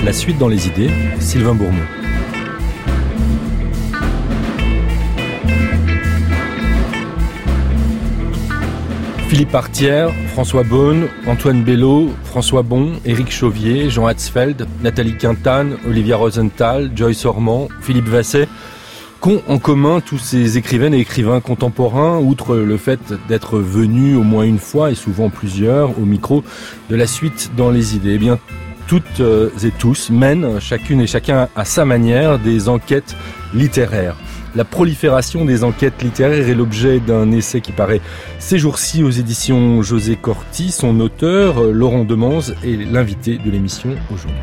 La suite dans les idées, Sylvain Bourmont. Philippe Artière, François Beaune, Antoine Bello, François Bon, Éric Chauvier, Jean Hatzfeld, Nathalie Quintane, Olivia Rosenthal, Joyce Ormand, Philippe Vasset, qu'ont en commun tous ces écrivaines et écrivains contemporains, outre le fait d'être venus au moins une fois et souvent plusieurs au micro de La suite dans les idées. Eh bien, toutes et tous mènent, chacune et chacun à sa manière, des enquêtes littéraires. La prolifération des enquêtes littéraires est l'objet d'un essai qui paraît ces jours-ci aux éditions José Corti. Son auteur, Laurent Demanze, est l'invité de l'émission aujourd'hui.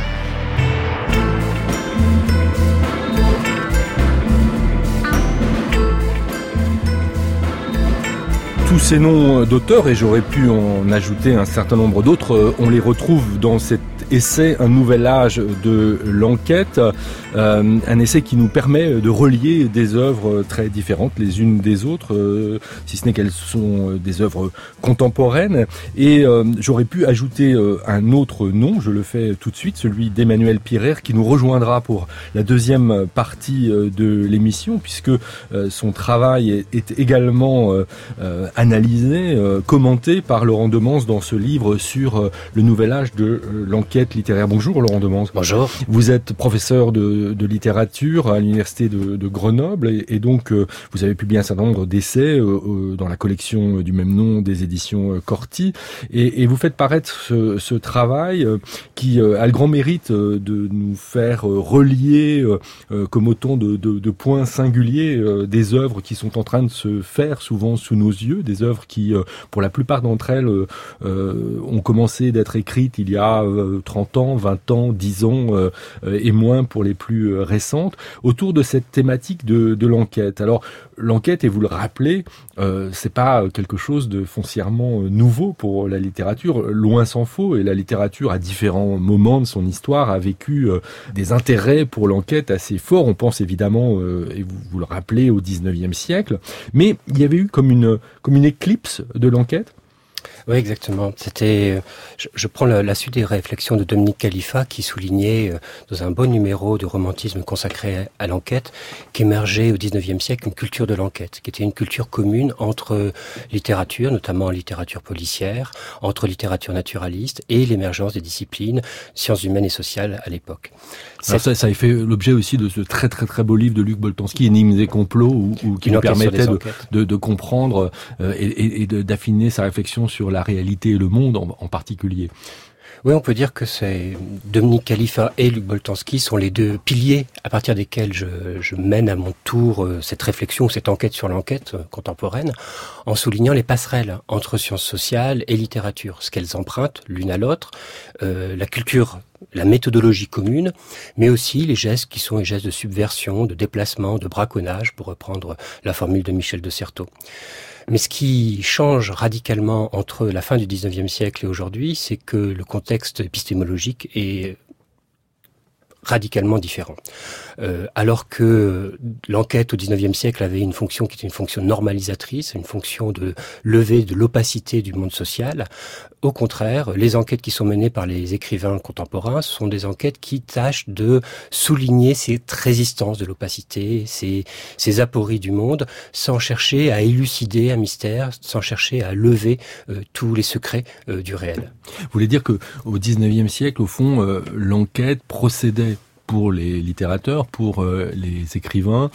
Tous ces noms d'auteurs, et j'aurais pu en ajouter un certain nombre d'autres, on les retrouve dans cet essai Un nouvel âge de l'enquête, un essai qui nous permet de relier des œuvres très différentes les unes des autres, si ce n'est qu'elles sont des œuvres contemporaines. Et j'aurais pu ajouter un autre nom, je le fais tout de suite, celui d'Emmanuel Pirer, qui nous rejoindra pour la deuxième partie de l'émission, puisque son travail est également analysé, commenté par Laurent Demanze dans ce livre sur le nouvel âge de l'enquête littéraire. Bonjour Laurent Demanze. Bonjour. Vous êtes professeur de littérature à l'université de Grenoble et donc vous avez publié un certain nombre d'essais dans la collection du même nom des éditions Corti et vous faites paraître ce travail qui a le grand mérite de nous faire relier comme autant de points singuliers des œuvres qui sont en train de se faire souvent sous nos yeux, des œuvres qui pour la plupart d'entre elles ont commencé d'être écrites il y a 30 ans, 20 ans, 10 ans et moins pour les plus récentes, autour de cette thématique de l'enquête. Alors, l'enquête, et vous le rappelez, c'est pas quelque chose de foncièrement nouveau pour la littérature, loin s'en faut, et la littérature, à différents moments de son histoire, a vécu des intérêts pour l'enquête assez forts. On pense évidemment, et vous le rappelez, au 19e siècle, mais il y avait eu comme une éclipse de l'enquête. Oui, exactement. C'était, je prends la suite des réflexions de Dominique Khalifa qui soulignait dans un beau numéro de romantisme consacré à l'enquête qu'émergeait au XIXe siècle une culture de l'enquête, qui était une culture commune entre littérature, notamment littérature policière, entre littérature naturaliste et l'émergence des disciplines sciences humaines et sociales à l'époque. Ça a fait l'objet aussi de ce très très très beau livre de Luc Boltanski, Énigmes et complots, qui nous permettait de comprendre et d'affiner sa réflexion sur la réalité et le monde en particulier. Oui, on peut dire que c'est Dominique Khalifa et Luc Boltanski sont les deux piliers à partir desquels je mène à mon tour cette réflexion, cette enquête sur l'enquête contemporaine, en soulignant les passerelles entre sciences sociales et littérature, ce qu'elles empruntent l'une à l'autre, la culture, la méthodologie commune, mais aussi les gestes qui sont les gestes de subversion, de déplacement, de braconnage, pour reprendre la formule de Michel de Certeau. Mais ce qui change radicalement entre la fin du XIXe siècle et aujourd'hui, c'est que le contexte épistémologique est radicalement différent. Alors que l'enquête au XIXe siècle avait une fonction qui était une fonction normalisatrice, une fonction de lever de l'opacité du monde social, au contraire, les enquêtes qui sont menées par les écrivains contemporains sont des enquêtes qui tâchent de souligner cette résistance de l'opacité, ces apories du monde, sans chercher à élucider un mystère, sans chercher à lever tous les secrets du réel. Vous voulez dire que au XIXe siècle, au fond, l'enquête procédait pour les littérateurs, pour les écrivains,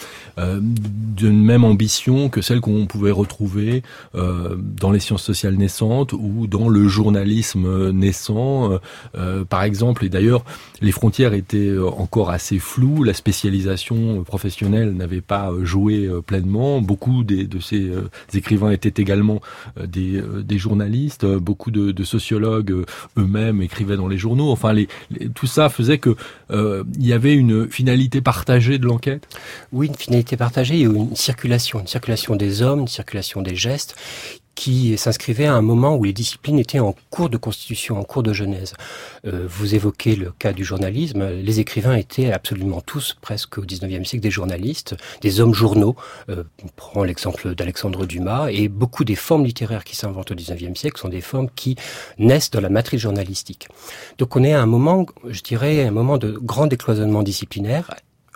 d'une même ambition que celle qu'on pouvait retrouver dans les sciences sociales naissantes ou dans le journalisme naissant. Par exemple, et d'ailleurs, les frontières étaient encore assez floues, la spécialisation professionnelle n'avait pas joué pleinement. Beaucoup de ces écrivains étaient également des journalistes, beaucoup de sociologues eux-mêmes écrivaient dans les journaux. Enfin, tout ça faisait que il y avait une finalité partagée de l'enquête ? Oui, une finalité partagée et une circulation des hommes, une circulation des gestes qui s'inscrivait à un moment où les disciplines étaient en cours de constitution, en cours de genèse. Vous évoquez le cas du journalisme. Les écrivains étaient absolument tous, presque au XIXe siècle, des journalistes, des hommes journaux. On prend l'exemple d'Alexandre Dumas, et beaucoup des formes littéraires qui s'inventent au XIXe siècle sont des formes qui naissent dans la matrice journalistique. Donc on est à un moment, je dirais, un moment de grand décloisonnement disciplinaire,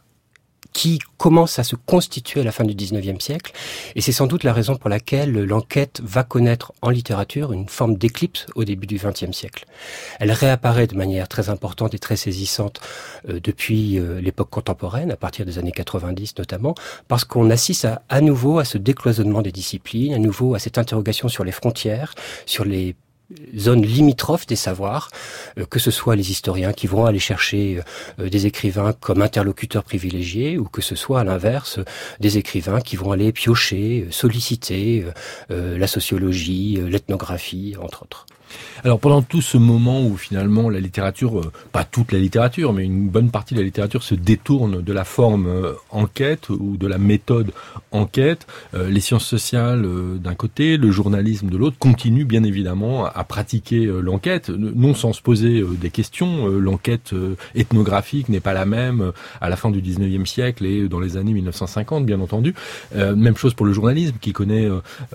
qui commence à se constituer à la fin du XIXe siècle, et c'est sans doute la raison pour laquelle l'enquête va connaître en littérature une forme d'éclipse au début du XXe siècle. Elle réapparaît de manière très importante et très saisissante depuis l'époque contemporaine, à partir des années 90 notamment, parce qu'on assiste à nouveau à ce décloisonnement des disciplines, à nouveau à cette interrogation sur les frontières, sur les zones limitrophes des savoirs, que ce soit les historiens qui vont aller chercher des écrivains comme interlocuteurs privilégiés, ou que ce soit à l'inverse des écrivains qui vont aller piocher, solliciter la sociologie, l'ethnographie, entre autres. Alors pendant tout ce moment où finalement la littérature, pas toute la littérature, mais une bonne partie de la littérature se détourne de la forme enquête ou de la méthode enquête, les sciences sociales d'un côté, le journalisme de l'autre, continuent bien évidemment à pratiquer l'enquête, non sans se poser des questions. L'enquête ethnographique n'est pas la même à la fin du 19e siècle et dans les années 1950, bien entendu. Même chose pour le journalisme qui connaît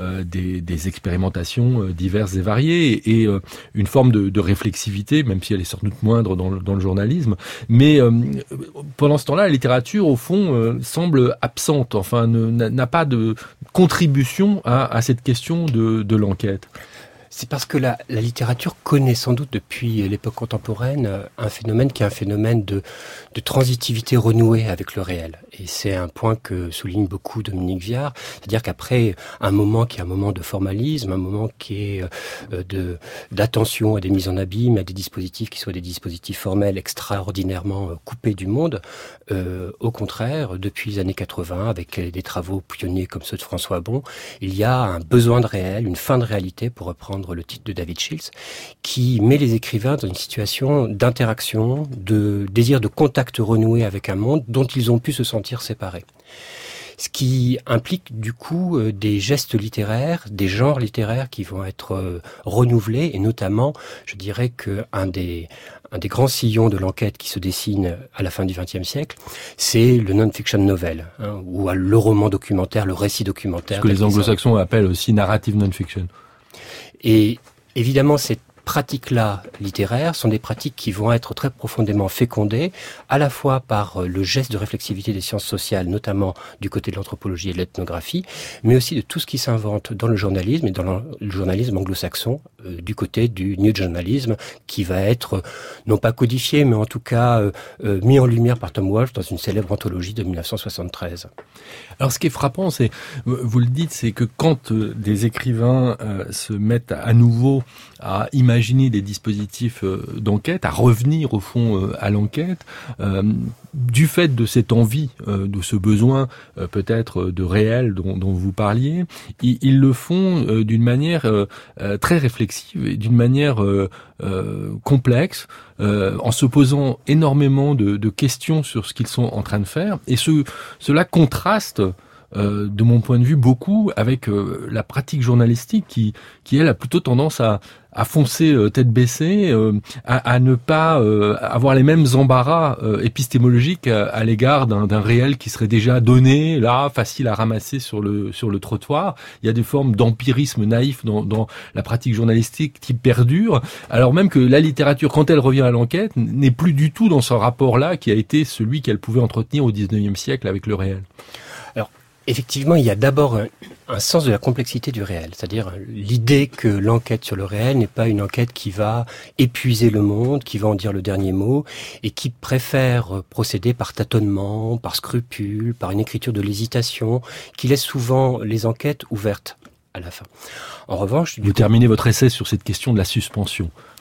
des expérimentations diverses et variées, et une forme de réflexivité, même si elle est sans doute moindre dans le journalisme. Mais pendant ce temps-là, la littérature, au fond, semble absente, enfin, n'a pas de contribution à cette question de l'enquête. C'est parce que la littérature connaît sans doute depuis l'époque contemporaine un phénomène qui est un phénomène de transitivité renouée avec le réel. Et c'est un point que souligne beaucoup Dominique Viard, c'est-à-dire qu'après un moment qui est un moment de formalisme, un moment qui est d'attention à des mises en abîme, à des dispositifs qui soient des dispositifs formels extraordinairement coupés du monde, au contraire, depuis les années 80, avec des travaux pionniers comme ceux de François Bon, il y a un besoin de réel, une fin de réalité, pour reprendre le titre de David Shields, qui met les écrivains dans une situation d'interaction, de désir de contact renoué avec un monde dont ils ont pu se sentir séparés. Ce qui implique du coup des gestes littéraires, des genres littéraires qui vont être renouvelés, et notamment, je dirais que un des grands sillons de l'enquête qui se dessine à la fin du XXe siècle, c'est le non-fiction novel, ou le roman documentaire, le récit documentaire. Ce que les anglo-saxons appellent aussi narrative non-fiction. Et évidemment, ces pratiques-là littéraires sont des pratiques qui vont être très profondément fécondées, à la fois par le geste de réflexivité des sciences sociales, notamment du côté de l'anthropologie et de l'ethnographie, mais aussi de tout ce qui s'invente dans le journalisme et dans le journalisme anglo-saxon, du côté du new journalism, qui va être non pas codifié, mais en tout cas mis en lumière par Tom Walsh dans une célèbre anthologie de 1973. Alors ce qui est frappant, c'est, vous le dites, c'est que quand des écrivains se mettent à nouveau à imaginer des dispositifs d'enquête, à revenir au fond à l'enquête, du fait de cette envie, de ce besoin peut-être de réel dont vous parliez, ils le font d'une manière très réflexive et d'une manière complexe, en se posant énormément de questions sur ce qu'ils sont en train de faire, et cela contraste de mon point de vue beaucoup avec la pratique journalistique qui elle a plutôt tendance à foncer tête baissée, à ne pas avoir les mêmes embarras épistémologiques à l'égard d'un réel qui serait déjà donné, là, facile à ramasser sur le trottoir. Il y a des formes d'empirisme naïf dans la pratique journalistique qui perdurent, alors même que la littérature, quand elle revient à l'enquête, n'est plus du tout dans ce rapport-là qui a été celui qu'elle pouvait entretenir au XIXe siècle avec le réel. Effectivement, il y a d'abord un sens de la complexité du réel, c'est-à-dire l'idée que l'enquête sur le réel n'est pas une enquête qui va épuiser le monde, qui va en dire le dernier mot, et qui préfère procéder par tâtonnement, par scrupule, par une écriture de l'hésitation, qui laisse souvent les enquêtes ouvertes à la fin. En revanche, vous terminez votre essai sur cette question de la suspension.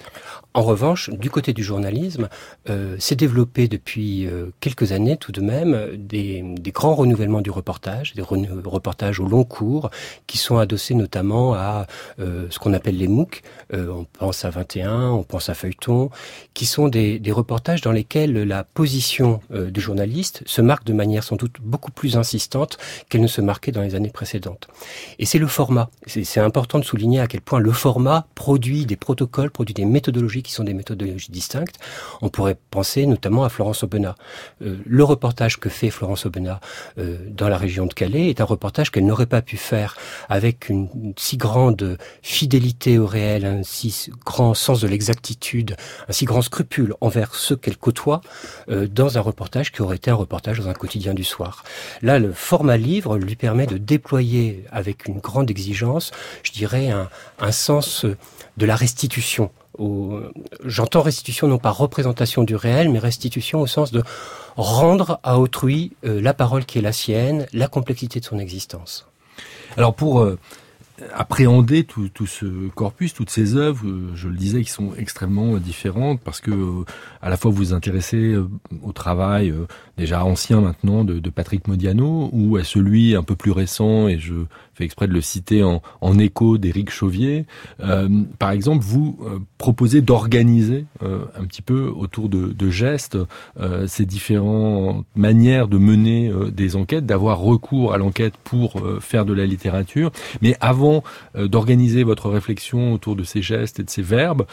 En revanche, du côté du journalisme, s'est développé depuis quelques années tout de même des grands renouvellements du reportage, des reportages au long cours, qui sont adossés notamment à ce qu'on appelle les MOOC. On pense à 21, on pense à Feuilleton, qui sont des reportages dans lesquels la position du journaliste se marque de manière sans doute beaucoup plus insistante qu'elle ne se marquait dans les années précédentes. Et c'est le format. C'est important de souligner à quel point le format produit des protocoles, produit des méthodologies qui sont des méthodologies distinctes. On pourrait penser notamment à Florence Aubenas. Le reportage que fait Florence Aubenas dans la région de Calais est un reportage qu'elle n'aurait pas pu faire avec une si grande fidélité au réel, un si grand sens de l'exactitude, un si grand scrupule envers ceux qu'elle côtoie dans un reportage qui aurait été un reportage dans un quotidien du soir. Là, le format livre lui permet de déployer avec une grande exigence, je dirais, un sens de la restitution. J'entends restitution non pas représentation du réel, mais restitution au sens de rendre à autrui la parole qui est la sienne, la complexité de son existence. Alors pour appréhender tout ce corpus, toutes ces œuvres, je le disais, qui sont extrêmement différentes, parce que à la fois vous vous intéressez au travail déjà ancien maintenant de Patrick Modiano, ou à celui un peu plus récent, et je fais exprès de le citer en écho, d'Éric Chauvier. Par exemple, vous proposez d'organiser un petit peu autour de gestes ces différentes manières de mener des enquêtes, d'avoir recours à l'enquête pour faire de la littérature. Mais avant d'organiser votre réflexion autour de ces gestes et de ces verbes,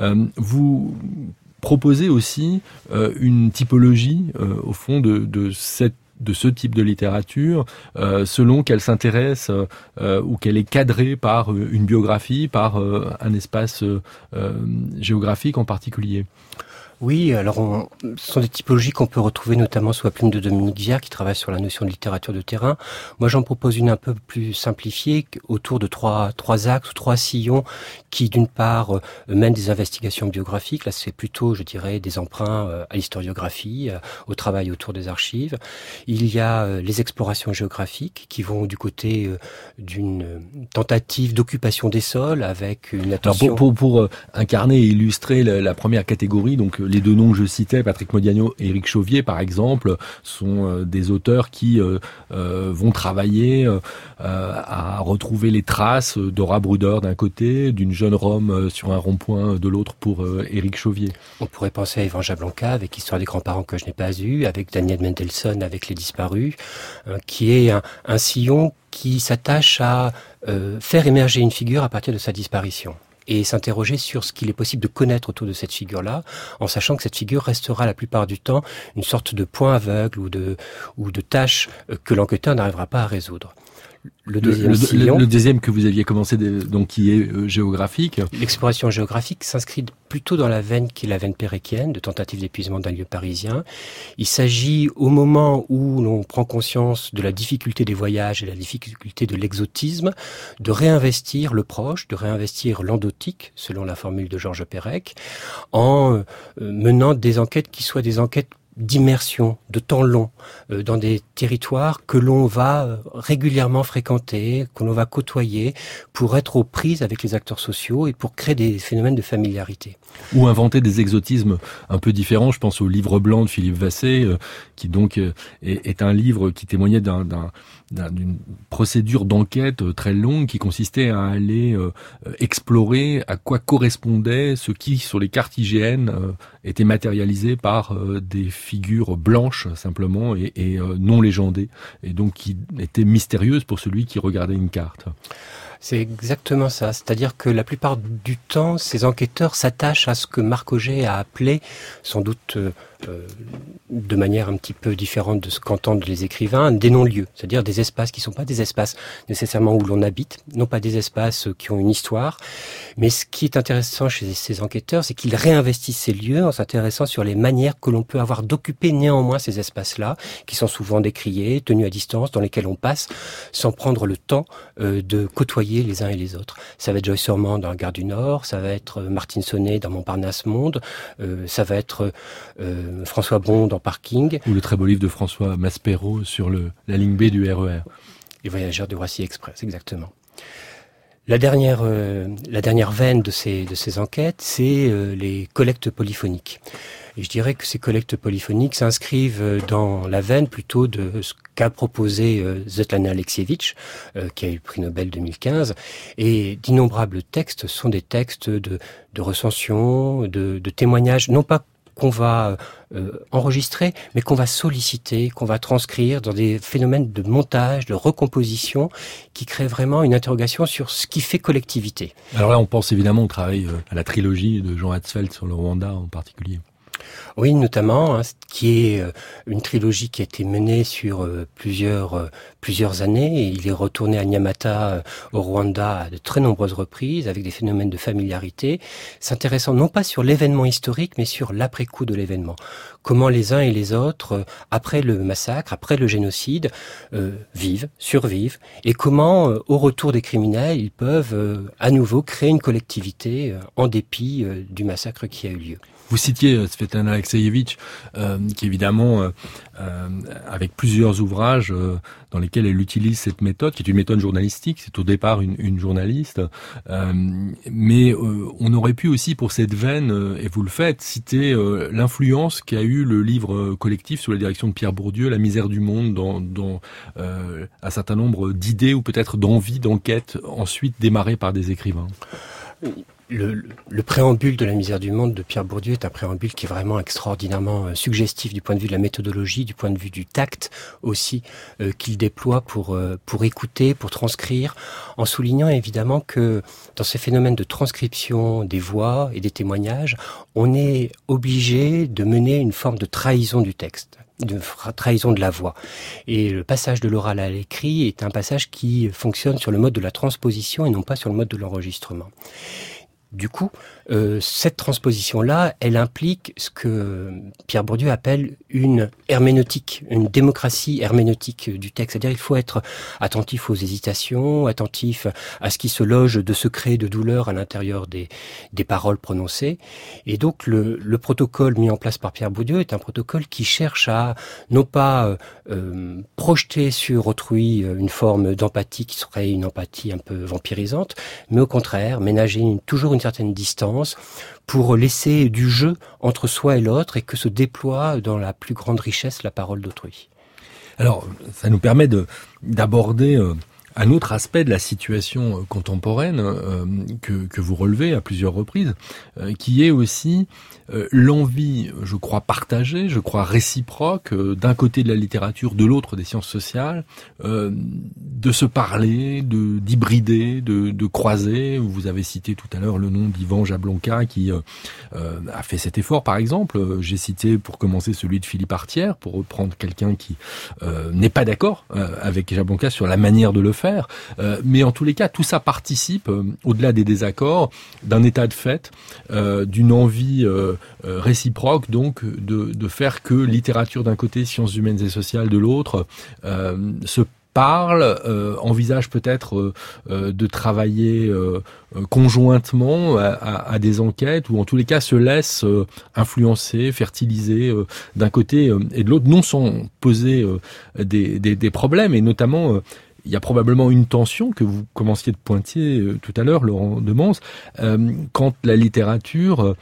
vous proposez aussi une typologie au fond de ce type de littérature, selon qu'elle s'intéresse ou qu'elle est cadrée par une biographie, par un espace géographique en particulier. Oui, alors ce sont des typologies qu'on peut retrouver notamment sous la plume de Dominique Viard, qui travaille sur la notion de littérature de terrain. Moi, j'en propose une un peu plus simplifiée, autour de trois axes ou trois sillons, qui d'une part mènent des investigations biographiques. Là, c'est plutôt, je dirais, des emprunts à l'historiographie, au travail autour des archives. Il y a les explorations géographiques, qui vont du côté d'une tentative d'occupation des sols, avec une attention... Alors pour incarner et illustrer la première catégorie, donc les deux noms que je citais, Patrick Modiano et Éric Chauvier, par exemple, sont des auteurs qui vont travailler à retrouver les traces d'Aura Bruder d'un côté, d'une jeune Rome sur un rond-point de l'autre pour Éric Chauvier. On pourrait penser à Yvan Jablonka avec Histoire des grands-parents que je n'ai pas eu, avec Daniel Mendelssohn avec Les Disparus, qui est un sillon qui s'attache à faire émerger une figure à partir de sa disparition, et s'interroger sur ce qu'il est possible de connaître autour de cette figure-là, en sachant que cette figure restera la plupart du temps une sorte de point aveugle ou de tâche que l'enquêteur n'arrivera pas à résoudre. Le deuxième que vous aviez commencé, donc qui est géographique. L'exploration géographique s'inscrit plutôt dans la veine qui est la veine péréquienne, de tentative d'épuisement d'un lieu parisien. Il s'agit, au moment où l'on prend conscience de la difficulté des voyages et la difficulté de l'exotisme, de réinvestir le proche, de réinvestir l'endotique, selon la formule de Georges Perec, en menant des enquêtes qui soient des enquêtes d'immersion, de temps long, dans des territoires que l'on va régulièrement fréquenter, que l'on va côtoyer, pour être aux prises avec les acteurs sociaux et pour créer des phénomènes de familiarité. Ou inventer des exotismes un peu différents. Je pense au livre blanc de Philippe Vassé, qui donc est un livre qui témoignait d'une procédure d'enquête très longue qui consistait à aller explorer à quoi correspondait ce qui, sur les cartes IGN, était matérialisé par des figures blanches simplement et non légendées, et donc qui étaient mystérieuses pour celui qui regardait une carte. C'est exactement ça. C'est-à-dire que la plupart du temps, ces enquêteurs s'attachent à ce que Marc Auger a appelé, sans doute de manière un petit peu différente de ce qu'entendent les écrivains, des non-lieux. C'est-à-dire des espaces qui ne sont pas des espaces nécessairement où l'on habite, non pas des espaces qui ont une histoire. Mais ce qui est intéressant chez ces enquêteurs, c'est qu'ils réinvestissent ces lieux en s'intéressant sur les manières que l'on peut avoir d'occuper néanmoins ces espaces-là, qui sont souvent décriés, tenus à distance, dans lesquels on passe, sans prendre le temps de côtoyer les uns et les autres. Ça va être Joyce Ormand dans La Gare du Nord, ça va être Martine Sonnet dans Montparnasse Monde, ça va être François Bron dans Parking. Ou le très beau livre de François Maspero sur la ligne B du RER. Les voyageurs de Roissy Express, exactement. La dernière veine de ces enquêtes, c'est les collectes polyphoniques. Et je dirais que ces collectes polyphoniques s'inscrivent dans la veine plutôt de ce qu'a proposé Svetlana Alexievitch, qui a eu le prix Nobel 2015. Et d'innombrables textes sont des textes de recension, de témoignages, non pas qu'on va enregistrer, mais qu'on va solliciter, qu'on va transcrire dans des phénomènes de montage, de recomposition, qui créent vraiment une interrogation sur ce qui fait collectivité. Alors là, on pense évidemment au travail, à la trilogie de Jean Hatzfeld sur le Rwanda en particulier. Oui, notamment, qui est une trilogie qui a été menée sur plusieurs années. Et il est retourné à Nyamata, au Rwanda, à de très nombreuses reprises, avec des phénomènes de familiarité, s'intéressant non pas sur l'événement historique, mais sur l'après-coup de l'événement. Comment les uns et les autres, après le massacre, après le génocide, survivent, et comment, au retour des criminels, ils peuvent à nouveau créer une collectivité en dépit du massacre qui a eu lieu. Vous citiez Svetlana Alexievitch, qui évidemment, avec plusieurs ouvrages dans lesquels elle utilise cette méthode, qui est une méthode journalistique, c'est au départ une journaliste, mais on aurait pu aussi pour cette veine, et vous le faites, citer l'influence qu'a eu le livre collectif sous la direction de Pierre Bourdieu, La misère du monde, dans un certain nombre d'idées ou peut-être d'envies d'enquête ensuite démarrées par des écrivains. Le préambule de La misère du monde de Pierre Bourdieu est un préambule qui est vraiment extraordinairement suggestif du point de vue de la méthodologie, du point de vue du tact aussi qu'il déploie pour écouter, pour transcrire, en soulignant évidemment que dans ces phénomènes de transcription des voix et des témoignages, on est obligé de mener une forme de trahison du texte, de trahison de la voix. Et le passage de l'oral à l'écrit est un passage qui fonctionne sur le mode de la transposition et non pas sur le mode de l'enregistrement. Du coup, cette transposition-là, elle implique ce que Pierre Bourdieu appelle une herméneutique, une démocratie herméneutique du texte. C'est-à-dire il faut être attentif aux hésitations, attentif à ce qui se loge de secret, de douleur à l'intérieur des paroles prononcées. Et donc le protocole mis en place par Pierre Bourdieu est un protocole qui cherche à non pas projeter sur autrui une forme d'empathie qui serait une empathie un peu vampirisante, mais au contraire ménager toujours une certaine distance pour laisser du jeu entre soi et l'autre et que se déploie dans la plus grande richesse la parole d'autrui. Alors, ça nous permet d'aborder un autre aspect de la situation contemporaine que vous relevez à plusieurs reprises, qui est aussi l'envie, je crois partagée, je crois réciproque, d'un côté de la littérature, de l'autre des sciences sociales, de se parler, d'hybrider, de croiser. Vous avez cité tout à l'heure le nom d'Ivan Jablonka qui a fait cet effort, par exemple. J'ai cité pour commencer celui de Philippe Artière, pour reprendre quelqu'un qui n'est pas d'accord avec Jablonka sur la manière de le faire. Mais en tous les cas, tout ça participe, au-delà des désaccords, d'un état de fait, d'une envie réciproque, donc, de faire que littérature d'un côté, sciences humaines et sociales de l'autre, se parle, envisage peut-être de travailler conjointement à des enquêtes, ou en tous les cas se laisse influencer, fertiliser d'un côté et de l'autre, non sans poser des problèmes, et notamment il y a probablement une tension que vous commenciez de pointer tout à l'heure, Laurent Demans, quand la littérature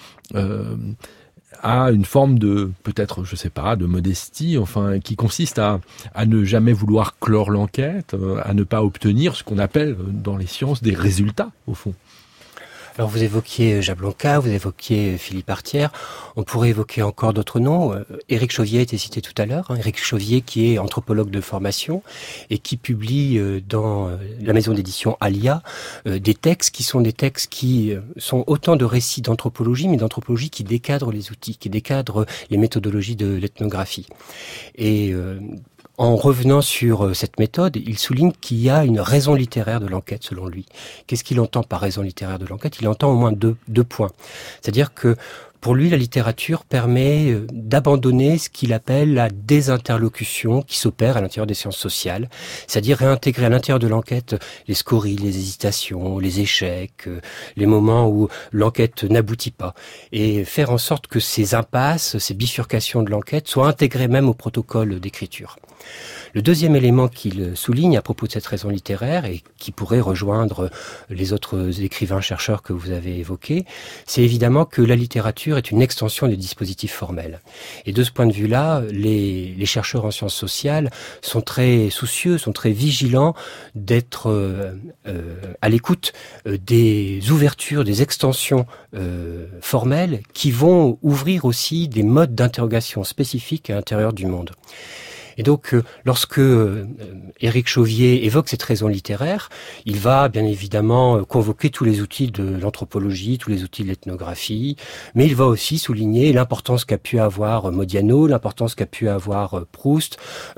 a une forme de, peut-être, je sais pas, de modestie, enfin, qui consiste à ne jamais vouloir clore l'enquête, à ne pas obtenir ce qu'on appelle dans les sciences des résultats, au fond. Alors vous évoquiez Jablonka, vous évoquiez Philippe Artière, on pourrait évoquer encore d'autres noms. Éric Chauvier a été cité tout à l'heure, Éric Chauvier qui est anthropologue de formation et qui publie dans la maison d'édition Alia des textes qui sont autant de récits d'anthropologie, mais d'anthropologie qui décadrent les outils, qui décadrent les méthodologies de l'ethnographie. Et en revenant sur cette méthode, il souligne qu'il y a une raison littéraire de l'enquête, selon lui. Qu'est-ce qu'il entend par raison littéraire de l'enquête ? Il entend au moins deux points. C'est-à-dire que Pour lui, la littérature permet d'abandonner ce qu'il appelle la désinterlocution qui s'opère à l'intérieur des sciences sociales, c'est-à-dire réintégrer à l'intérieur de l'enquête les scories, les hésitations, les échecs, les moments où l'enquête n'aboutit pas, et faire en sorte que ces impasses, ces bifurcations de l'enquête soient intégrées même au protocole d'écriture. Le deuxième élément qu'il souligne à propos de cette raison littéraire, et qui pourrait rejoindre les autres écrivains-chercheurs que vous avez évoqués, c'est évidemment que la littérature est une extension des dispositifs formels. Et de ce point de vue-là, les chercheurs en sciences sociales sont très soucieux, sont très vigilants d'être à l'écoute des ouvertures, des extensions formelles qui vont ouvrir aussi des modes d'interrogation spécifiques à l'intérieur du monde. Et donc, lorsque Éric Chauvier évoque cette raison littéraire, il va bien évidemment convoquer tous les outils de l'anthropologie, tous les outils de l'ethnographie, mais il va aussi souligner l'importance qu'a pu avoir Modiano, l'importance qu'a pu avoir Proust,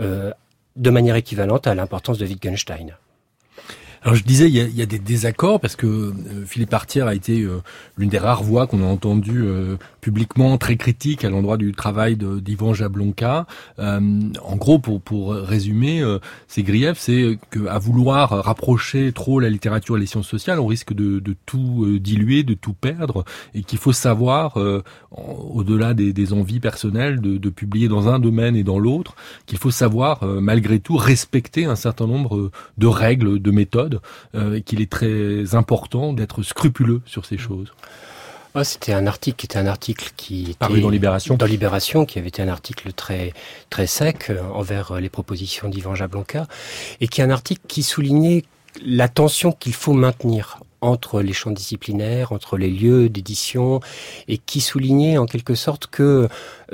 de manière équivalente à l'importance de Wittgenstein. Alors je disais, il y a des désaccords parce que Philippe Artière a été l'une des rares voix qu'on a entendues publiquement très critiques à l'endroit du travail d'Ivan Jablonka. En gros, pour résumer, ces griefs, c'est qu'à vouloir rapprocher trop la littérature et les sciences sociales, on risque de tout diluer, de tout perdre, et qu'il faut savoir, au-delà des envies personnelles, de publier dans un domaine et dans l'autre, qu'il faut savoir malgré tout respecter un certain nombre de règles, de méthodes, et qu'il est très important d'être scrupuleux sur ces choses. C'était un article qui était paru dans Libération. Dans Libération, qui avait été un article très très sec envers les propositions d'Ivan Jablonka, et qui est un article qui soulignait la tension qu'il faut maintenir entre les champs disciplinaires, entre les lieux d'édition, et qui soulignait en quelque sorte que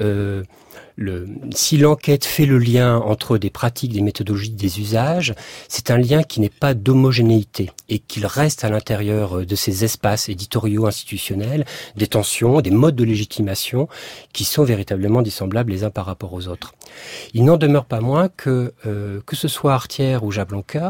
si l'enquête fait le lien entre des pratiques, des méthodologies, des usages, c'est un lien qui n'est pas d'homogénéité et qu'il reste à l'intérieur de ces espaces éditoriaux institutionnels des tensions, des modes de légitimation qui sont véritablement dissemblables les uns par rapport aux autres. Il n'en demeure pas moins que ce soit Artière ou Jablonka,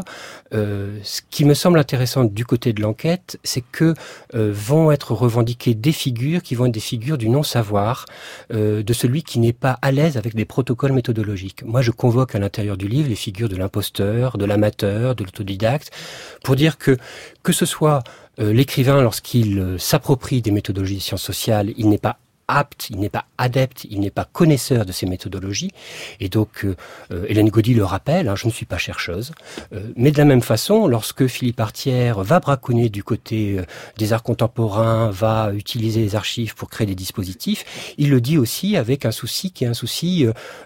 ce qui me semble intéressant du côté de l'enquête, c'est que vont être revendiquées des figures qui vont être des figures du non-savoir, de celui qui n'est pas à l'aise avec des protocoles méthodologiques. Moi, je convoque à l'intérieur du livre les figures de l'imposteur, de l'amateur, de l'autodidacte, pour dire que ce soit l'écrivain, lorsqu'il s'approprie des méthodologies des sciences sociales, il n'est pas apte, il n'est pas adepte, il n'est pas connaisseur de ces méthodologies. Et donc, Hélène Gaudy le rappelle, je ne suis pas chercheuse. Mais de la même façon, lorsque Philippe Artière va braconner du côté des arts contemporains, va utiliser les archives pour créer des dispositifs, il le dit aussi avec un souci qui est un souci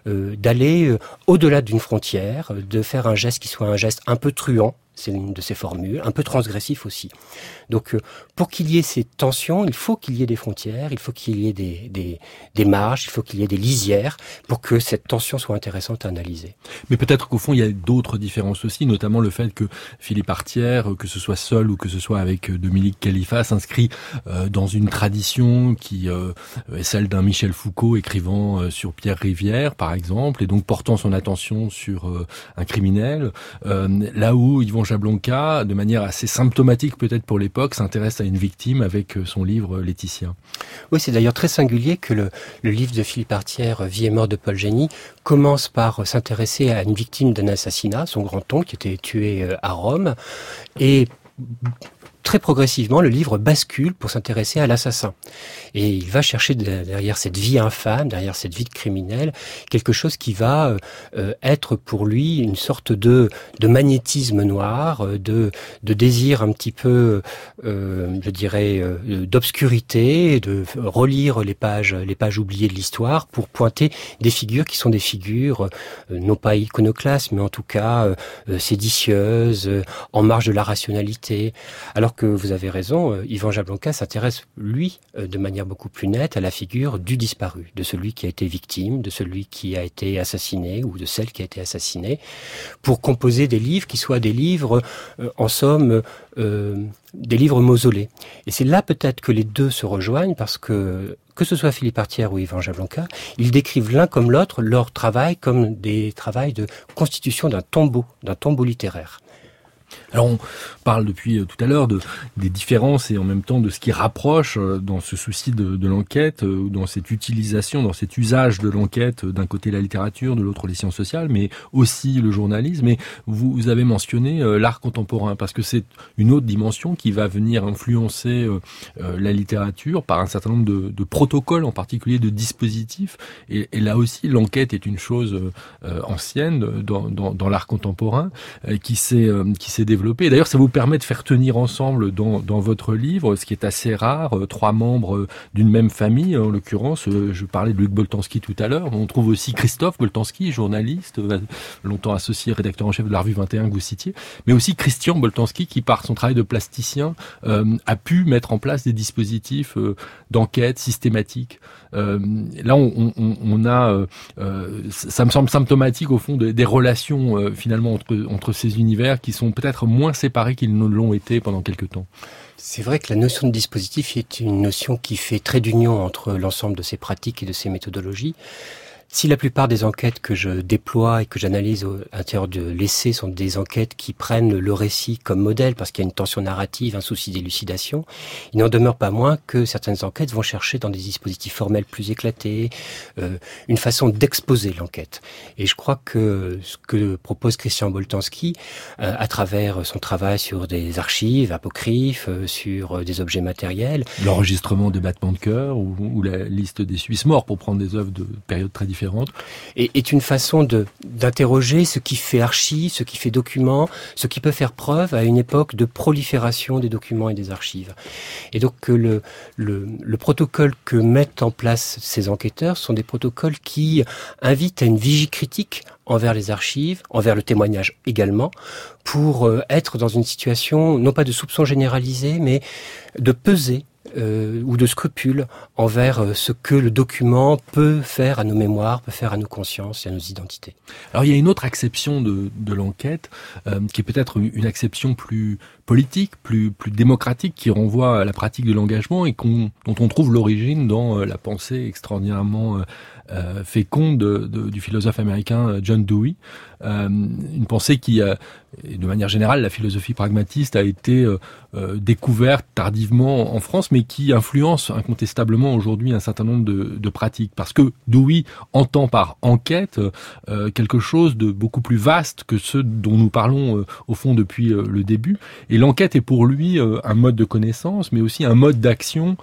d'aller au-delà d'une frontière, de faire un geste qui soit un geste un peu truand. C'est une de ses formules, un peu transgressif aussi. Donc, pour qu'il y ait ces tensions, il faut qu'il y ait des frontières, il faut qu'il y ait des marges, il faut qu'il y ait des lisières pour que cette tension soit intéressante à analyser. Mais peut-être qu'au fond, il y a d'autres différences aussi, notamment le fait que Philippe Artière, que ce soit seul ou que ce soit avec Dominique Khalifa, s'inscrit dans une tradition qui est celle d'un Michel Foucault écrivant sur Pierre Rivière, par exemple, et donc portant son attention sur un criminel, là où Yvan Jablonka, de manière assez symptomatique peut-être pour l'époque, s'intéresse à une victime avec son livre Laetitia. Oui, c'est d'ailleurs très singulier que le livre de Philippe Artière, Vie et mort de Paul Génie, commence par s'intéresser à une victime d'un assassinat, son grand-oncle qui était tué à Rome, et très progressivement, le livre bascule pour s'intéresser à l'assassin. Et il va chercher derrière cette vie infâme, derrière cette vie de criminel, quelque chose qui va être pour lui une sorte de magnétisme noir, de désir un petit peu, je dirais, d'obscurité, de relire les pages oubliées de l'histoire pour pointer des figures qui sont des figures, non pas iconoclastes, mais en tout cas séditieuses, en marge de la rationalité. Alors que vous avez raison, Yvan Jablonka s'intéresse, lui, de manière beaucoup plus nette à la figure du disparu, de celui qui a été victime, de celui qui a été assassiné ou de celle qui a été assassinée, pour composer des livres qui soient des livres, en somme, des livres mausolées. Et c'est là peut-être que les deux se rejoignent parce que ce soit Philippe Artière ou Yvan Jablonka, ils décrivent l'un comme l'autre leur travail comme des travails de constitution d'un tombeau littéraire. Alors on parle depuis tout à l'heure des différences et en même temps de ce qui rapproche dans ce souci de l'enquête, dans cette utilisation, dans cet usage de l'enquête, d'un côté la littérature, de l'autre les sciences sociales, mais aussi le journalisme. Et vous avez mentionné l'art contemporain, parce que c'est une autre dimension qui va venir influencer la littérature par un certain nombre de protocoles, en particulier de dispositifs. Et là aussi, l'enquête est une chose ancienne dans l'art contemporain qui s'est développé. D'ailleurs, ça vous permet de faire tenir ensemble dans votre livre, ce qui est assez rare, 3 membres d'une même famille. En l'occurrence, je parlais de Luc Boltanski tout à l'heure. On trouve aussi Christophe Boltanski, journaliste, longtemps associé rédacteur en chef de la Revue 21 que vous citiez, mais aussi Christian Boltanski qui, par son travail de plasticien, a pu mettre en place des dispositifs d'enquête systématique. Là, on a, ça me semble symptomatique au fond des relations finalement entre ces univers qui sont peut-être moins séparés qu'ils ne l'ont été pendant quelque temps. C'est vrai que la notion de dispositif est une notion qui fait trait d'union entre l'ensemble de ces pratiques et de ces méthodologies. Si la plupart des enquêtes que je déploie et que j'analyse à l'intérieur de l'essai sont des enquêtes qui prennent le récit comme modèle parce qu'il y a une tension narrative, un souci d'élucidation, il n'en demeure pas moins que certaines enquêtes vont chercher dans des dispositifs formels plus éclatés, une façon d'exposer l'enquête. Et je crois que ce que propose Christian Boltanski, à travers son travail sur des archives apocryphes, sur des objets matériels... L'enregistrement des battements de cœur ou la liste des Suisses morts, pour prendre des œuvres de périodes très différentes, et est une façon d'interroger ce qui fait archive, ce qui fait document, ce qui peut faire preuve à une époque de prolifération des documents et des archives. Et donc le protocole que mettent en place ces enquêteurs sont des protocoles qui invitent à une vigie critique envers les archives, envers le témoignage également, pour être dans une situation non pas de soupçon généralisé, mais de peser ou de scrupules envers ce que le document peut faire à nos mémoires, peut faire à nos consciences et à nos identités. Alors il y a une autre acception de l'enquête qui est peut-être une acception plus politique, plus démocratique, qui renvoie à la pratique de l'engagement et dont on trouve l'origine dans la pensée extraordinairement féconde du philosophe américain John Dewey. Une pensée qui, de manière générale, la philosophie pragmatiste a été découverte tardivement en France, mais qui influence incontestablement aujourd'hui un certain nombre de pratiques. Parce que Dewey entend par enquête quelque chose de beaucoup plus vaste que ce dont nous parlons au fond depuis le début. Et l'enquête est pour lui un mode de connaissance, mais aussi un mode d'action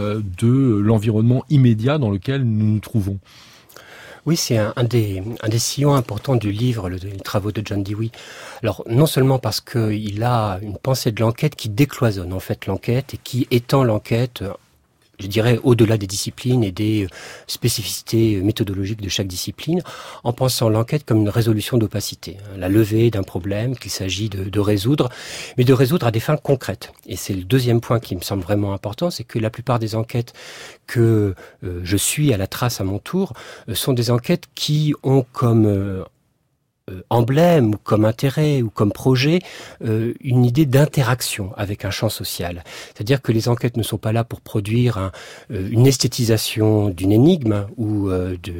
de l'environnement immédiat dans lequel nous nous trouvons. Oui, c'est un des sillons importants du livre, les travaux de John Dewey. Alors, non seulement parce qu'il a une pensée de l'enquête qui décloisonne en fait l'enquête et qui étend l'enquête, je dirais, au-delà des disciplines et des spécificités méthodologiques de chaque discipline, en pensant l'enquête comme une résolution d'opacité, la levée d'un problème qu'il s'agit de résoudre, mais de résoudre à des fins concrètes. Et c'est le deuxième point qui me semble vraiment important, c'est que la plupart des enquêtes que je suis à la trace à mon tour sont des enquêtes qui ont comme emblème ou comme intérêt ou comme projet une idée d'interaction avec un champ social. C'est-à-dire que les enquêtes ne sont pas là pour produire une esthétisation d'une énigme ou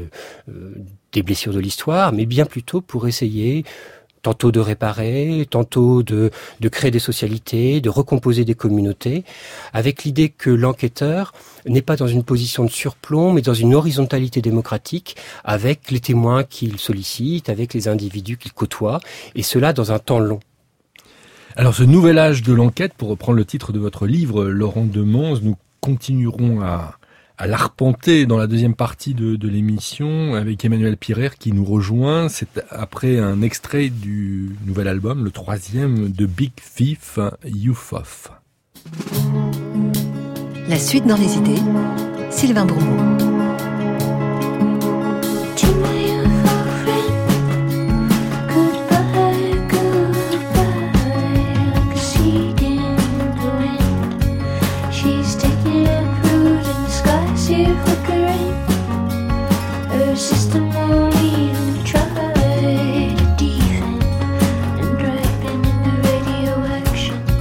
des blessures de l'histoire, mais bien plutôt pour essayer tantôt de réparer, tantôt de créer des socialités, de recomposer des communautés, avec l'idée que l'enquêteur n'est pas dans une position de surplomb, mais dans une horizontalité démocratique, avec les témoins qu'il sollicite, avec les individus qu'il côtoie, et cela dans un temps long. Alors ce nouvel âge de l'enquête, pour reprendre le titre de votre livre, Laurent Demans, nous continuerons à l'arpenter dans la deuxième partie de l'émission avec Emmanuel Pirer qui nous rejoint. C'est après un extrait du nouvel album, le 3e de Big Thief, Youth Of. La suite dans les idées, Sylvain Bourmeau.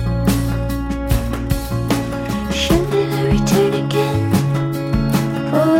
For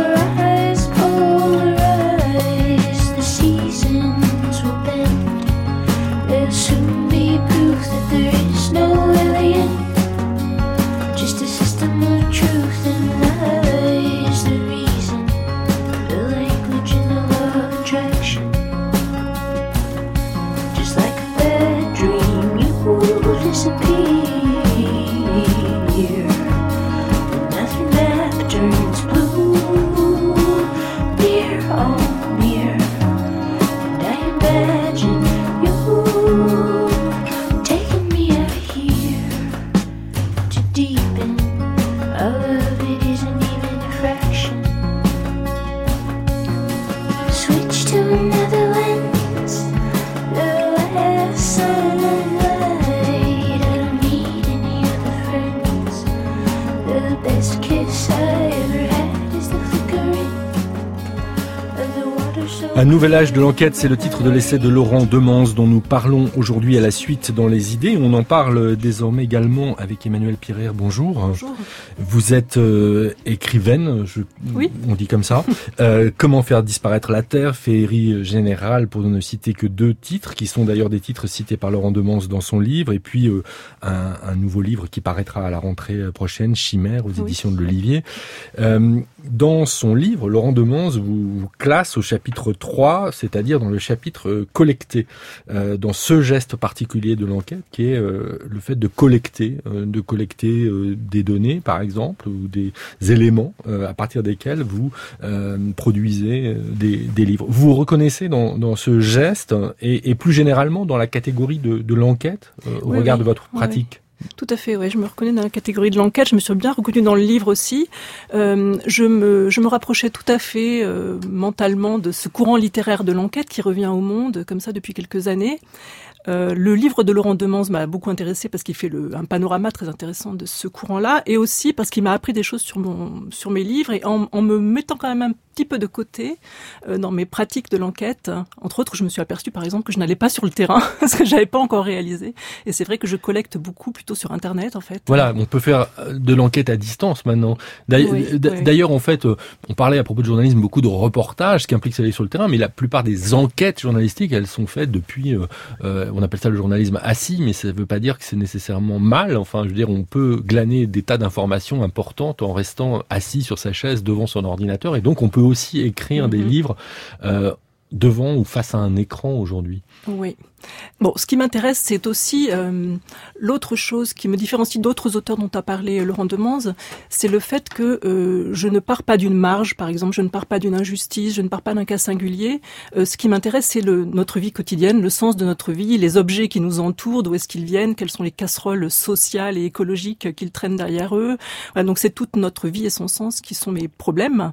Un nouvel âge de l'enquête, c'est le titre de l'essai de Laurent Demens dont nous parlons aujourd'hui à la suite dans les idées. On en parle désormais également avec Emmanuelle Pirer. Bonjour. Bonjour. Vous êtes écrivaine, oui. On dit comme ça. Comment faire disparaître la Terre, féerie générale, pour ne citer que 2 titres, qui sont d'ailleurs des titres cités par Laurent Demens dans son livre, et puis un nouveau livre qui paraîtra à la rentrée prochaine, Chimère, aux éditions de l'Olivier. Dans son livre, Laurent Demens vous classe au chapitre 3, c'est-à-dire dans le chapitre collecté, dans ce geste particulier de l'enquête qui est le fait de collecter des données, par exemple, ou des éléments à partir desquels vous produisez des livres. Vous vous reconnaissez dans ce geste et plus généralement dans la catégorie de l'enquête au regard de votre pratique? Tout à fait, ouais. Je me reconnais dans la catégorie de l'enquête. Je me suis bien reconnue dans le livre aussi. Je me rapprochais tout à fait mentalement de ce courant littéraire de l'enquête qui revient au monde comme ça depuis quelques années. Le livre de Laurent Demens m'a beaucoup intéressé parce qu'il fait un panorama très intéressant de ce courant-là, et aussi parce qu'il m'a appris des choses sur mes livres, et en me mettant quand même un petit peu de côté dans mes pratiques de l'enquête. Entre autres, je me suis aperçue par exemple que je n'allais pas sur le terrain, parce que j'avais pas encore réalisé. Et c'est vrai que je collecte beaucoup plutôt sur Internet en fait. Voilà, on peut faire de l'enquête à distance maintenant. D'ailleurs, en fait, on parlait à propos de journalisme beaucoup de reportages, ce qui implique d'aller sur le terrain, mais la plupart des enquêtes journalistiques, elles sont faites depuis on appelle ça le journalisme assis, mais ça ne veut pas dire que c'est nécessairement mal. Enfin, je veux dire, on peut glaner des tas d'informations importantes en restant assis sur sa chaise devant son ordinateur, et donc on peut aussi écrire des livres devant ou face à un écran aujourd'hui. Oui. Bon, ce qui m'intéresse, c'est aussi l'autre chose qui me différencie d'autres auteurs dont a parlé Laurent Demens, c'est le fait que je ne pars pas d'une marge, par exemple, je ne pars pas d'une injustice, je ne pars pas d'un cas singulier. Ce qui m'intéresse, c'est notre vie quotidienne, le sens de notre vie, les objets qui nous entourent, d'où est-ce qu'ils viennent, quelles sont les casseroles sociales et écologiques qu'ils traînent derrière eux. Voilà, donc c'est toute notre vie et son sens qui sont mes problèmes.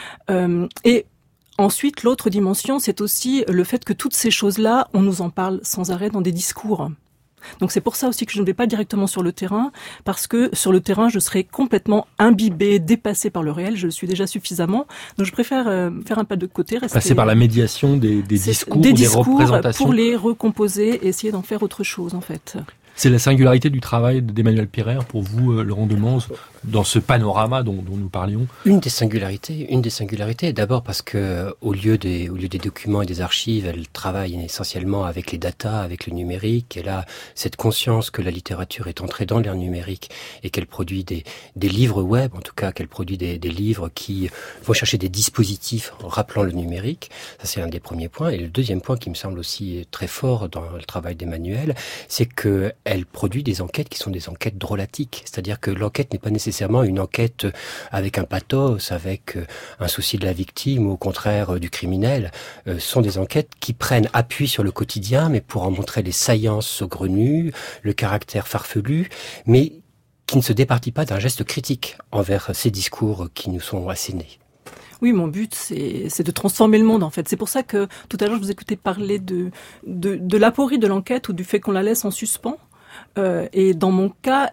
Et ensuite, l'autre dimension, c'est aussi le fait que toutes ces choses-là, on nous en parle sans arrêt dans des discours. Donc c'est pour ça aussi que je ne vais pas directement sur le terrain, parce que sur le terrain, je serais complètement imbibée, dépassée par le réel, je le suis déjà suffisamment. Donc je préfère faire un pas de côté. Passer par la médiation des discours, des représentations. Pour les recomposer et essayer d'en faire autre chose, en fait. C'est la singularité du travail d'Emmanuelle Pirer pour vous, Laurent Demens, dans ce panorama dont nous parlions. Une des singularités, d'abord parce que au lieu des documents et des archives, elle travaille essentiellement avec les datas, avec le numérique. Elle a cette conscience que la littérature est entrée dans l'ère numérique et qu'elle produit des livres web, en tout cas qu'elle produit des livres qui vont chercher des dispositifs en rappelant le numérique. Ça, c'est un des premiers points. Et le deuxième point qui me semble aussi très fort dans le travail d'Emmanuelle, c'est que elle produit des enquêtes qui sont des enquêtes drôlatiques. C'est-à-dire que l'enquête n'est pas nécessairement une enquête avec un pathos, avec un souci de la victime ou au contraire du criminel. Ce sont des enquêtes qui prennent appui sur le quotidien, mais pour en montrer les saillances saugrenues, le caractère farfelu, mais qui ne se départit pas d'un geste critique envers ces discours qui nous sont assénés. Oui, mon but, c'est de transformer le monde, en fait. C'est pour ça que tout à l'heure, je vous écoutais parler de l'aporie de l'enquête ou du fait qu'on la laisse en suspens. Et dans mon cas,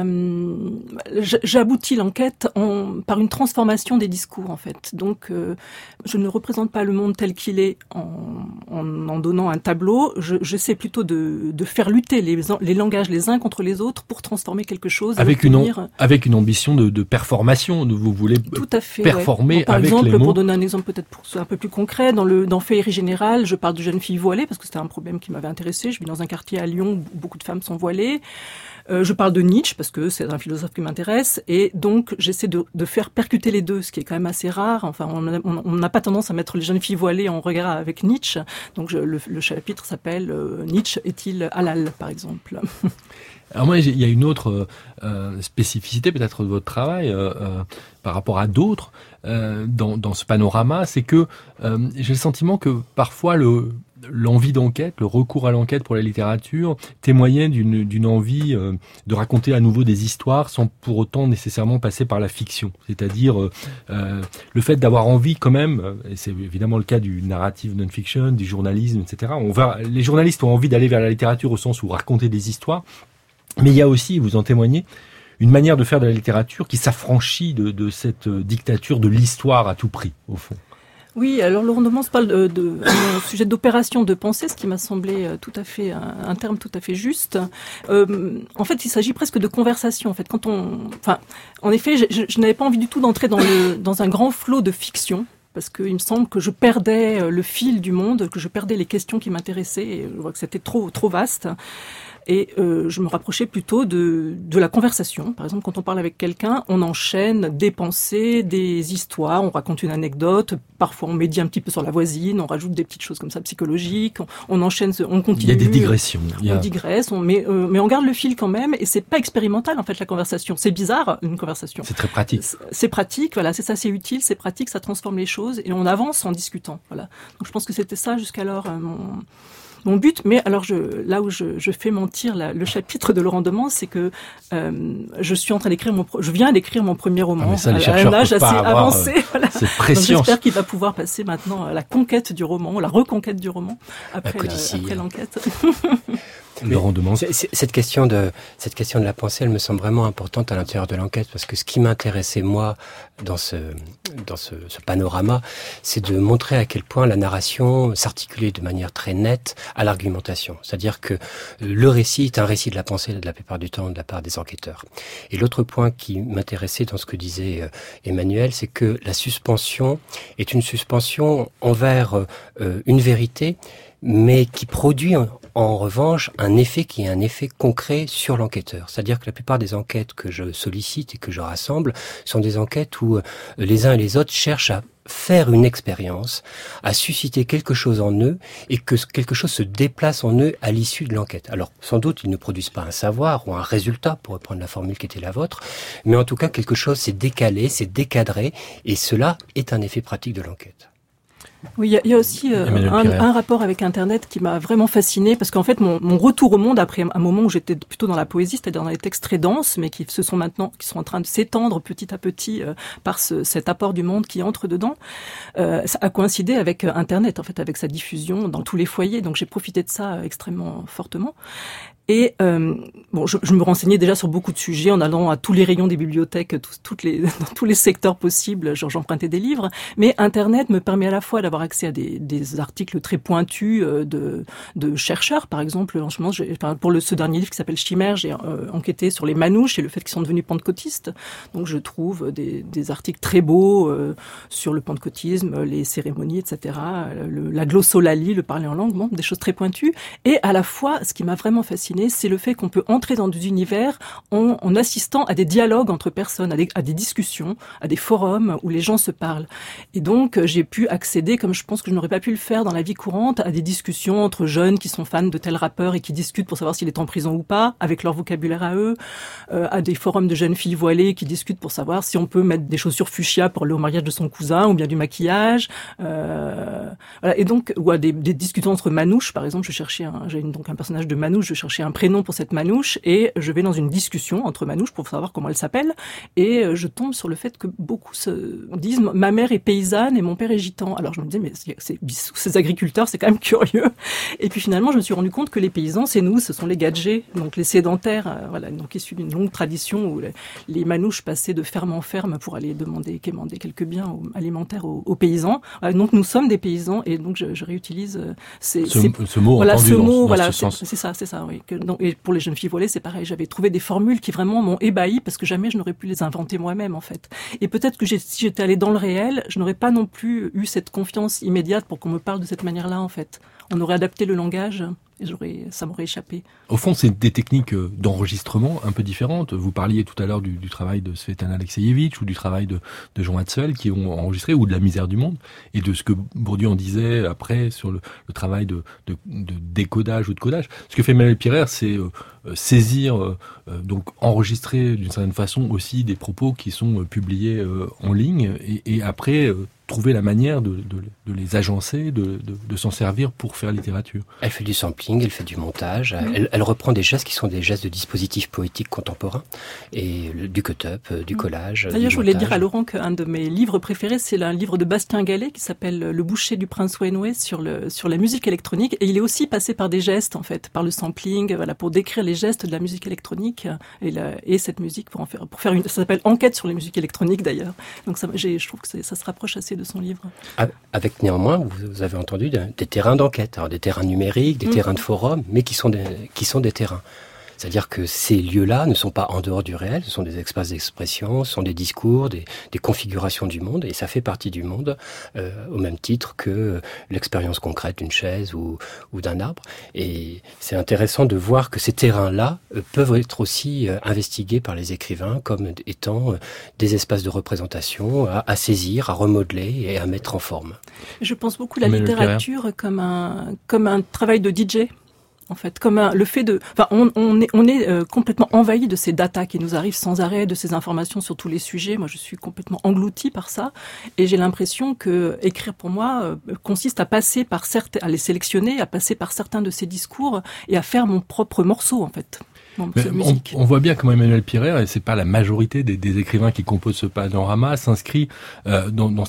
j'aboutis l'enquête par une transformation des discours, en fait. Donc, je ne représente pas le monde tel qu'il est en donnant un tableau. J'essaie plutôt de faire lutter les langages les uns contre les autres pour transformer quelque chose. Avec une ambition de performation. Vous voulez tout à fait, performer par avec exemple, les mots. pour donner un exemple peut-être un peu plus concret, dans Féerie générale, je parle de jeunes filles voilées parce que c'était un problème qui m'avait intéressé. Je vis dans un quartier à Lyon où beaucoup de femmes sont voilées. Je parle de Nietzsche parce que c'est un philosophe qui m'intéresse, et donc j'essaie de faire percuter les deux, ce qui est quand même assez rare. Enfin, on n'a pas tendance à mettre les jeunes filles voilées en regard avec Nietzsche. Donc le chapitre s'appelle Nietzsche est-il halal, par exemple. Alors moi, il y a une autre spécificité peut-être de votre travail par rapport à d'autres dans ce panorama, c'est que j'ai le sentiment que parfois l'envie d'enquête, le recours à l'enquête pour la littérature témoignait d'une envie de raconter à nouveau des histoires sans pour autant nécessairement passer par la fiction. C'est-à-dire le fait d'avoir envie quand même, et c'est évidemment le cas du narrative non-fiction, du journalisme, etc. Les journalistes ont envie d'aller vers la littérature au sens où raconter des histoires, mais il y a aussi, vous en témoignez, une manière de faire de la littérature qui s'affranchit de cette dictature de l'histoire à tout prix, au fond. Oui, alors le roman se parle un sujet d'opération de pensée, ce qui m'a semblé tout à fait un terme tout à fait juste. En fait, il s'agit presque de conversation. En fait, en effet, je n'avais pas envie du tout d'entrer dans un grand flot de fiction. Parce qu'il me semble que je perdais le fil du monde, que je perdais les questions qui m'intéressaient, et je vois que c'était trop vaste. Et je me rapprochais plutôt de la conversation. Par exemple, quand on parle avec quelqu'un, on enchaîne des pensées, des histoires, on raconte une anecdote, parfois on médit un petit peu sur la voisine, on rajoute des petites choses comme ça psychologiques, on enchaîne, on continue. Il y a des digressions. On digresse, mais on garde le fil quand même, et c'est pas expérimental en fait la conversation. C'est bizarre, une conversation. C'est très pratique. C'est pratique, voilà, c'est ça, c'est utile, c'est pratique, ça transforme les choses, et on avance en discutant. Voilà. Donc je pense que c'était ça jusqu'alors mon but. Mais alors là où je fais mentir le chapitre de Laurent Demens, c'est que je viens d'écrire mon premier roman ça, à un âge assez avancé. Voilà. Cette pression. Donc j'espère qu'il va pouvoir passer maintenant à la conquête du roman, la reconquête du roman après l'enquête. Laurent Demens. Cette question de la pensée, elle me semble vraiment importante à l'intérieur de l'enquête, parce que ce qui m'intéressait moi dans ce panorama, c'est de montrer à quel point la narration s'articulait de manière très nette à l'argumentation. C'est-à-dire que le récit est un récit de la pensée de la plupart du temps de la part des enquêteurs. Et l'autre point qui m'intéressait dans ce que disait Emmanuel, c'est que la suspension est une suspension envers une vérité, mais qui produit en revanche un effet qui est un effet concret sur l'enquêteur. C'est-à-dire que la plupart des enquêtes que je sollicite et que je rassemble sont des enquêtes où les uns et les autres cherchent à faire une expérience, à susciter quelque chose en eux, et que quelque chose se déplace en eux à l'issue de l'enquête. Alors, sans doute, ils ne produisent pas un savoir ou un résultat, pour reprendre la formule qui était la vôtre, mais en tout cas, quelque chose s'est décalé, s'est décadré, et cela est un effet pratique de l'enquête. Oui, il y a aussi un rapport avec Internet qui m'a vraiment fascinée, parce qu'en fait, mon retour au monde, après un moment où j'étais plutôt dans la poésie, c'est-à-dire dans les textes très denses, mais qui sont en train de s'étendre petit à petit par cet apport du monde qui entre dedans, ça a coïncidé avec Internet, en fait, avec sa diffusion dans tous les foyers. Donc j'ai profité de ça extrêmement fortement. Et je me renseignais déjà sur beaucoup de sujets en allant à tous les rayons des bibliothèques, dans tous les secteurs possibles. J'empruntais des livres, mais Internet me permet à la fois d'avoir accès à des articles très pointus de chercheurs, par exemple. En ce moment, pour ce dernier livre qui s'appelle Chimère, j'ai enquêté sur les manouches et le fait qu'ils sont devenus pentecôtistes. Donc je trouve des articles très beaux sur le pentecôtisme, les cérémonies, etc. La glossolalie, le parler en langue, des choses très pointues. Et à la fois, ce qui m'a vraiment fasciné, c'est le fait qu'on peut entrer dans des univers en assistant à des dialogues entre personnes, à des discussions, à des forums où les gens se parlent. Et donc, j'ai pu accéder, comme je pense que je n'aurais pas pu le faire dans la vie courante, à des discussions entre jeunes qui sont fans de tel rappeur et qui discutent pour savoir s'il est en prison ou pas, avec leur vocabulaire à eux, à des forums de jeunes filles voilées qui discutent pour savoir si on peut mettre des chaussures fuchsia pour aller au mariage de son cousin, ou bien du maquillage. Voilà. Et donc, ou à des discussions entre manouches, par exemple, j'ai donc un personnage de manouche, je cherchais un prénom pour cette manouche et je vais dans une discussion entre manouches pour savoir comment elle s'appelle et je tombe sur le fait que beaucoup se disent ma mère est paysanne et mon père est gitan. Alors je me disais mais ces agriculteurs c'est quand même curieux et puis finalement je me suis rendu compte que les paysans c'est nous, ce sont les gadgets, donc les sédentaires, voilà, donc issus d'une longue tradition où les manouches passaient de ferme en ferme pour aller quémander quelques biens alimentaires aux paysans. Voilà, donc nous sommes des paysans et donc je réutilise ce mot voilà, entendu dans ce sens. C'est ça, oui. Et pour les jeunes filles voilées, c'est pareil. J'avais trouvé des formules qui vraiment m'ont ébahi parce que jamais je n'aurais pu les inventer moi-même, en fait. Et peut-être que si j'étais allée dans le réel, je n'aurais pas non plus eu cette confiance immédiate pour qu'on me parle de cette manière-là, en fait. On aurait adapté le langage et ça m'aurait échappé. Au fond, c'est des techniques d'enregistrement un peu différentes. Vous parliez tout à l'heure du travail de Svetlana Alexievitch ou du travail de Jean Hatzel qui ont enregistré, ou de La misère du monde, et de ce que Bourdieu en disait après sur le travail de décodage ou de codage. Ce que fait Emmanuel Pirer, c'est saisir, donc enregistrer d'une certaine façon aussi des propos qui sont publiés en ligne et après trouver la manière de les agencer, de s'en servir pour faire littérature. Elle fait du sampling, elle fait du montage, elle reprend des gestes qui sont des gestes de dispositifs poétiques contemporains, et du cut-up, du collage. D'ailleurs, je voulais dire à Laurent qu'un de mes livres préférés, c'est un livre de Bastien Gallet qui s'appelle Le boucher du prince Wenwë sur la musique électronique, et il est aussi passé par des gestes, en fait, par le sampling, voilà, pour décrire les gestes de la musique électronique et cette musique pour faire ça s'appelle Enquête sur les musiques électroniques d'ailleurs. Donc je trouve que ça se rapproche assez de son livre. Avec néanmoins, vous avez entendu des terrains d'enquête, alors des terrains numériques, des terrains de forum, mais qui sont des terrains. C'est-à-dire que ces lieux-là ne sont pas en dehors du réel, ce sont des espaces d'expression, ce sont des discours, des configurations du monde, et ça fait partie du monde au même titre que l'expérience concrète d'une chaise ou d'un arbre. Et c'est intéressant de voir que ces terrains-là peuvent être aussi investigués par les écrivains comme étant des espaces de représentation à saisir, à remodeler et à mettre en forme. Je pense beaucoup à la littérature comme un travail de DJ. En fait, comme le fait on est complètement envahi de ces datas qui nous arrivent sans arrêt, de ces informations sur tous les sujets. Moi, je suis complètement engloutie par ça, et j'ai l'impression que écrire pour moi consiste à passer à les sélectionner, à passer par certains de ces discours et à faire mon propre morceau, en fait. On voit bien comment Emmanuel Pirer, et c'est pas la majorité des écrivains qui composent ce panorama, s'inscrit dans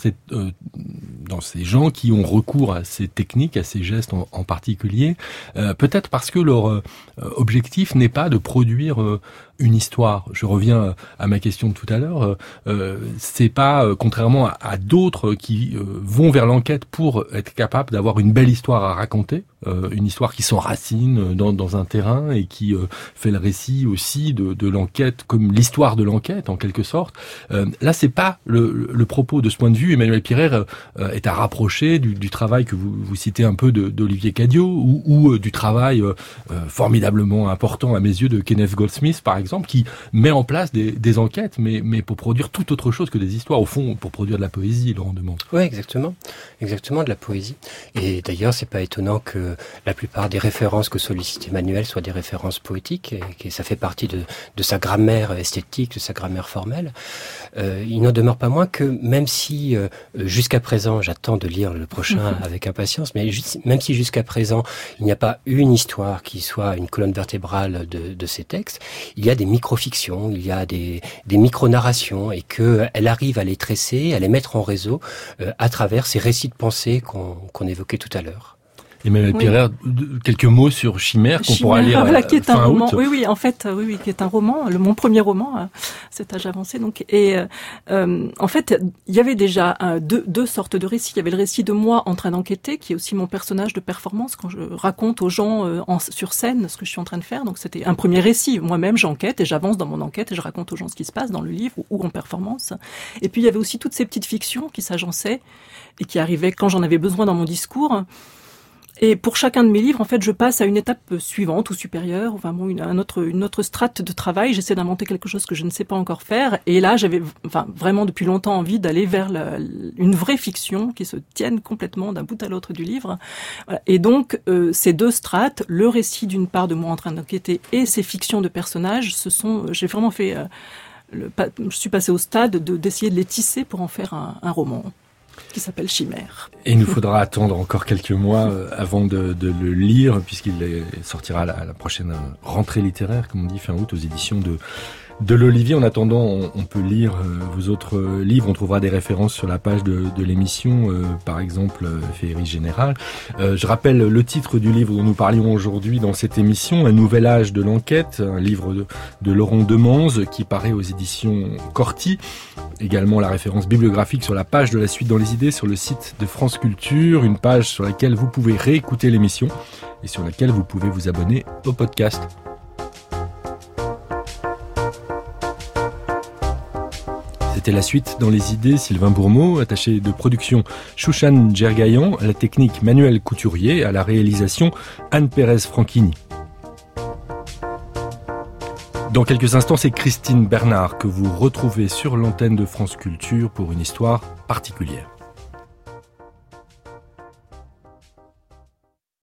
ces gens qui ont recours à ces techniques, à ces gestes en particulier, peut-être parce que leur objectif n'est pas de produire une histoire. Je reviens à ma question de tout à l'heure. C'est pas, contrairement à d'autres qui vont vers l'enquête pour être capable d'avoir une belle histoire à raconter, une histoire qui s'enracine dans un terrain et qui fait le récit aussi de l'enquête comme l'histoire de l'enquête en quelque sorte. Là, c'est pas le propos de ce point de vue. Emmanuel Pirer est à rapprocher du travail que vous citez un peu d'Olivier Cadiot ou du travail formidablement important à mes yeux de Kenneth Goldsmith, par exemple, qui met en place des enquêtes, mais pour produire tout autre chose que des histoires, au fond, pour produire de la poésie, Laurent Demande. Oui, exactement, de la poésie. Et d'ailleurs, c'est pas étonnant que la plupart des références que sollicite Emmanuel soient des références poétiques, et ça fait partie de sa grammaire esthétique, de sa grammaire formelle. Il n'en demeure pas moins que, même si jusqu'à présent, j'attends de lire le prochain avec impatience, mais même si jusqu'à présent, il n'y a pas une histoire qui soit une colonne vertébrale de ces textes, il y a des micro-fictions, il y a des micro-narrations, et qu'elle arrive à les tresser, à les mettre en réseau à travers ces récits de pensée qu'on évoquait tout à l'heure. Emmanuel Pirer, quelques mots sur Chimère qu'on pourra lire qui est fin un roman. août. Oui, en fait, qui est un roman, mon premier roman à cet âge avancé. Donc, et en fait, il y avait déjà deux sortes de récits. Il y avait le récit de moi en train d'enquêter, qui est aussi mon personnage de performance quand je raconte aux gens sur scène ce que je suis en train de faire. Donc, c'était un premier récit. Moi-même, j'enquête et j'avance dans mon enquête et je raconte aux gens ce qui se passe dans le livre ou en performance. Et puis, il y avait aussi toutes ces petites fictions qui s'agençaient et qui arrivaient quand j'en avais besoin dans mon discours. Et pour chacun de mes livres, en fait, je passe à une étape suivante ou supérieure, enfin bon, une autre strate de travail. J'essaie d'inventer quelque chose que je ne sais pas encore faire. Et là, j'avais vraiment depuis longtemps envie d'aller vers une vraie fiction qui se tienne complètement d'un bout à l'autre du livre. Voilà. Et donc, ces deux strates, le récit d'une part de moi en train d'enquêter et ces fictions de personnages, j'ai vraiment fait, je suis passée au stade d'essayer de les tisser pour en faire un roman qui s'appelle Chimère. Et il nous faudra attendre encore quelques mois avant de le lire, puisqu'il sortira à la prochaine rentrée littéraire, comme on dit, fin août, aux éditions de l'Olivier. En attendant, on peut lire vos autres livres. On trouvera des références sur la page de l'émission, par exemple Féerie Générale. Je rappelle le titre du livre dont nous parlions aujourd'hui dans cette émission, Un nouvel âge de l'enquête, un livre de Laurent Demanze qui paraît aux éditions Corti. Également la référence bibliographique sur la page de La Suite dans les idées sur le site de France Culture, une page sur laquelle vous pouvez réécouter l'émission et sur laquelle vous pouvez vous abonner au podcast. C'était La Suite dans les idées, Sylvain Bourmeau, attaché de production Chouchan Djergayan, à la technique Manuel Couturier, à la réalisation Anne Pérez-Franchini. Dans quelques instants, c'est Christine Bernard que vous retrouvez sur l'antenne de France Culture pour une histoire particulière.